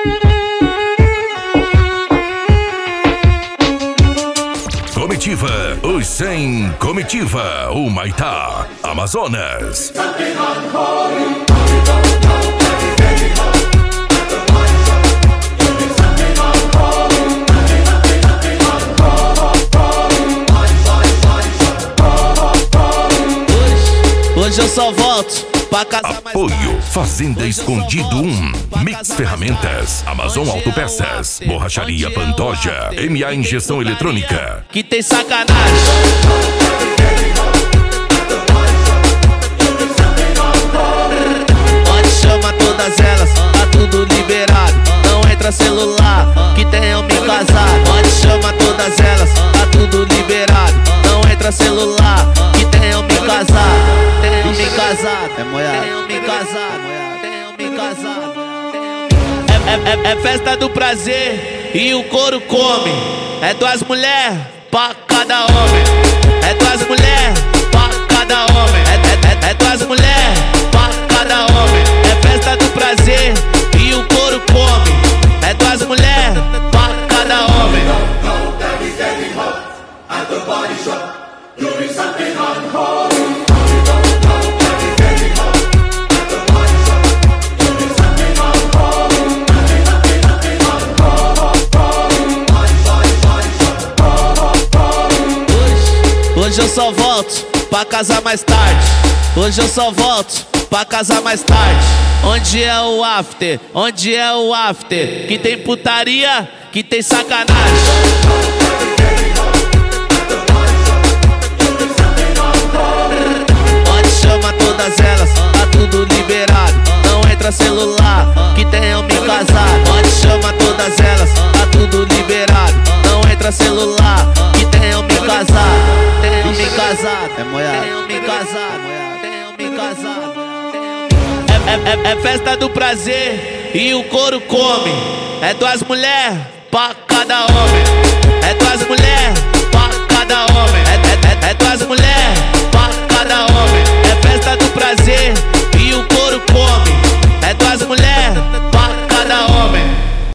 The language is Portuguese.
Comitiva, os 100 Comitiva, o Maitá, Amazonas. Hoje eu só volto pra casa mais Apoio Fazenda Escondido 1, Mix Ferramentas, Amazon Autopeças, Borracharia Pantoja, MA Injeção Eletrônica. que tem sacanagem. Pode chamar todas elas, tá tudo liberado. Não entra celular, que tenham me casado. Pode chamar todas elas, tá tudo liberado. Não entra celular, que tenham me casado. Tenham me casado, tenham me casado, tenham me casado. É festa do prazer e o couro come. É duas mulheres pra cada homem. É duas mulheres pra cada homem. É duas mulheres pra cada homem. É festa do prazer e o couro come. É duas mulheres pra cada homem. Hoje eu só volto pra casa mais tarde. Hoje eu só volto pra casa mais tarde. Onde é o after? Onde é o after? Que tem putaria, que tem sacanagem. Pode chamar todas elas, tá tudo liberado. Não entra celular, que tenham me casado. Pode chamar todas elas, tá tudo liberado. Não entra celular, que tenham me casado. Tenham me casado, tenham me casado, tenham me casado. É festa do prazer e o couro come. É duas mulheres pra cada homem. É duas mulheres pra cada homem. É duas mulheres